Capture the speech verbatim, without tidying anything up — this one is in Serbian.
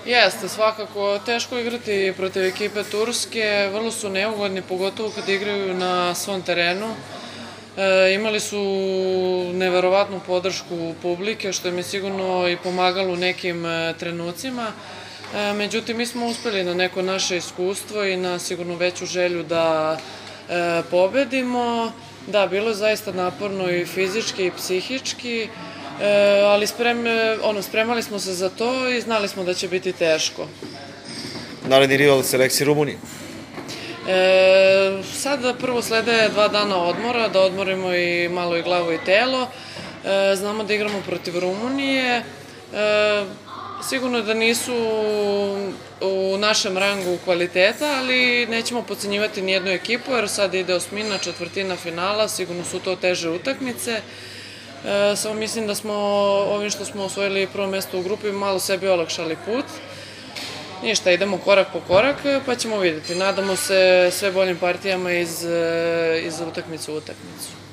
Jeste, svakako. Teško igrati protiv ekipe Turske, vrlo su neugodni, pogotovo kad igraju na svom terenu. Imali su neverovatnu podršku publike, što im je sigurno i pomagalo u nekim trenucima. Međutim, mi smo uspeli na neko naše iskustvo i na sigurno veću želju da pobedimo. Da, bilo je zaista naporno i fizički i psihički, ali spremali smo se za to i znali smo da će biti teško. Naredni rival selekcije Rumunije? Sada prvo slede dva dana odmora, da odmorimo i malo i glavu i telo. Znamo da igramo protiv Rumunije. Sigurno da nisu u našem rangu kvaliteta, ali nećemo podcenjivati nijednu ekipu, jer sad ide osmina, četvrtina finala, sigurno su to teže utakmice. Samo mislim da smo ovim što smo osvojili prvo mesto u grupi malo sebi olakšali put. Ništa, idemo korak po korak, pa ćemo vidjeti. Nadamo se sve boljim partijama iz utakmice u utakmicu.